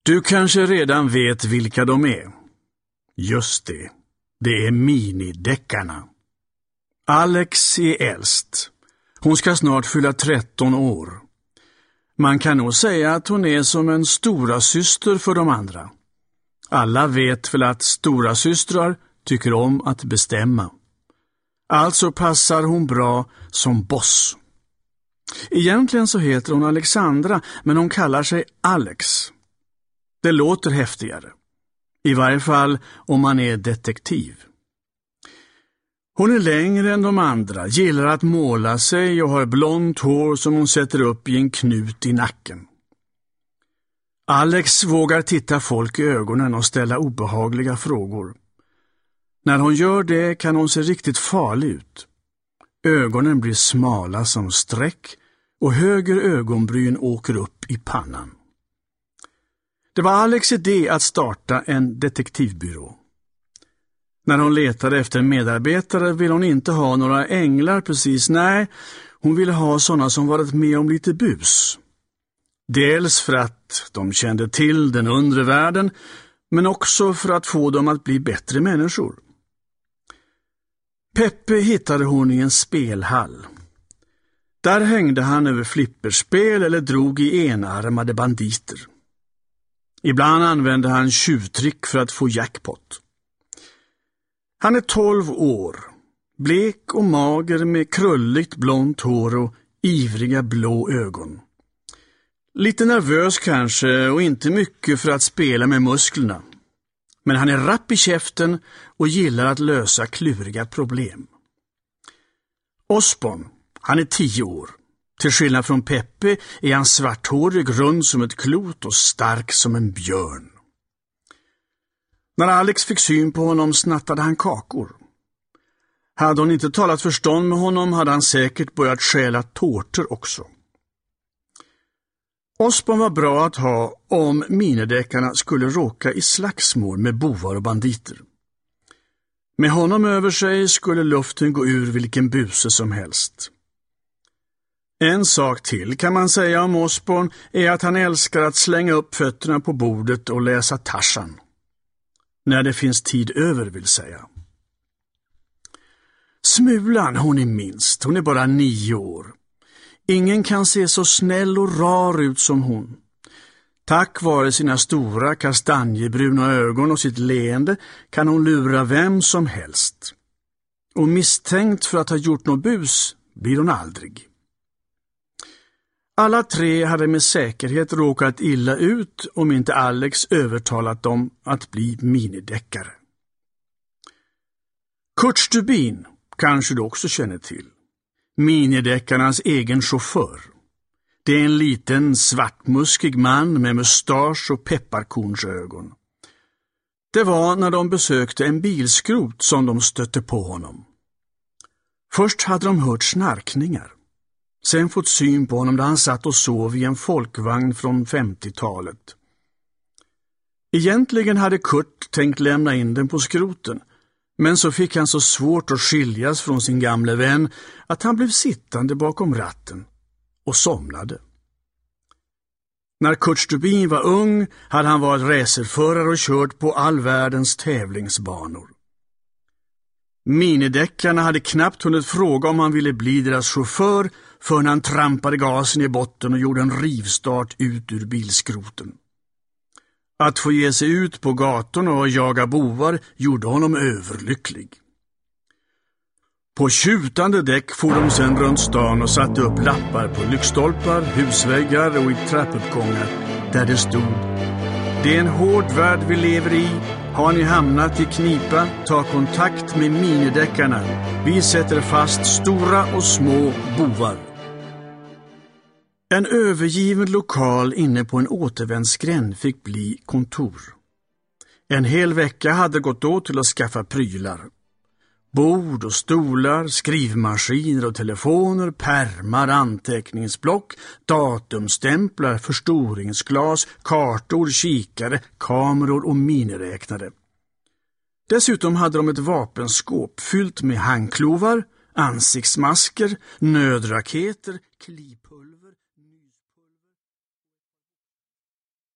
Du kanske redan vet vilka de är. Just det, det är minideckarna. Alex är äldst. Hon ska snart fylla 13 år. Man kan nog säga att hon är som en stora syster för de andra. Alla vet väl att stora systrar tycker om att bestämma. Alltså passar hon bra som boss. Egentligen så heter hon Alexandra, men hon kallar sig Alex. Det låter häftigare. I varje fall om man är detektiv. Hon är längre än de andra, gillar att måla sig och har blont hår som hon sätter upp i en knut i nacken. Alex vågar titta folk i ögonen och ställa obehagliga frågor. När hon gör det kan hon se riktigt farlig ut. Ögonen blir smala som streck och höger ögonbryn åker upp i pannan. Det var Alex idé att starta en detektivbyrå. När hon letade efter medarbetare ville hon inte ha några änglar precis, nej, hon ville ha sådana som varit med om lite bus. Dels för att de kände till den undre världen, men också för att få dem att bli bättre människor. Peppe hittade hon i en spelhall. Där hängde han över flipperspel eller drog i enarmade banditer. Ibland använde han tjuvtrick för att få jackpot. Han är 12 år, blek och mager med krulligt blont hår och ivriga blå ögon. Lite nervös kanske och inte mycket för att spela med musklerna. Men han är rapp i käften och gillar att lösa kluriga problem. Osborn, han är 10 år. Till skillnad från Peppe är han svarthårig, rund som ett klot och stark som en björn. När Alex fick syn på honom snattade han kakor. Hade hon inte talat förstånd med honom hade han säkert börjat stjäla tårtor också. Osborn var bra att ha om minideckarna skulle råka i slagsmål med bovar och banditer. Med honom över sig skulle luften gå ur vilken buse som helst. En sak till kan man säga om Osborn är att han älskar att slänga upp fötterna på bordet och läsa Tarzan. När det finns tid över vill säga. Smulan, hon är minst. Hon är bara 9 år. Ingen kan se så snäll och rar ut som hon. Tack vare sina stora kastanjebruna ögon och sitt leende kan hon lura vem som helst. Och misstänkt för att ha gjort något bus blir hon aldrig. Alla tre hade med säkerhet råkat illa ut om inte Alex övertalat dem att bli minideckare. Kurt Stubin kanske du också känner till. Minideckarnas egen chaufför. Det är en liten svartmuskig man med mustasch och pepparkornsögon. Det var när de besökte en bilskrot som de stötte på honom. Först hade de hört snarkningar. Sen fått syn på honom där han satt och sov i en folkvagn från 50-talet. Egentligen hade Kurt tänkt lämna in den på skroten, men så fick han så svårt att skiljas från sin gamle vän att han blev sittande bakom ratten och somnade. När Kurt Stubin var ung hade han varit racerförare och kört på all världens tävlingsbanor. Minideckarna hade knappt hunnit fråga om han ville bli deras chaufför förrän han trampade gasen i botten och gjorde en rivstart ut ur bilskroten. Att få ge sig ut på gatorna och jaga bovar gjorde honom överlycklig. På tjutande däck for de sen runt stan och satte upp lappar på lyktstolpar, husväggar och i trappuppgångar där det stod: Det är en hård värld vi lever i. Har ni hamnat i knipa, ta kontakt med minideckarna. Vi sätter fast stora och små bovar. En övergiven lokal inne på en återvändsgränd fick bli kontor. En hel vecka hade gått åt till att skaffa prylar. Bord och stolar, skrivmaskiner och telefoner, pärmar, anteckningsblock, datumstämplar, förstoringsglas, kartor, kikare, kameror och miniräknare. Dessutom hade de ett vapenskåp fyllt med handklovar, ansiktsmasker, nödraketer, klip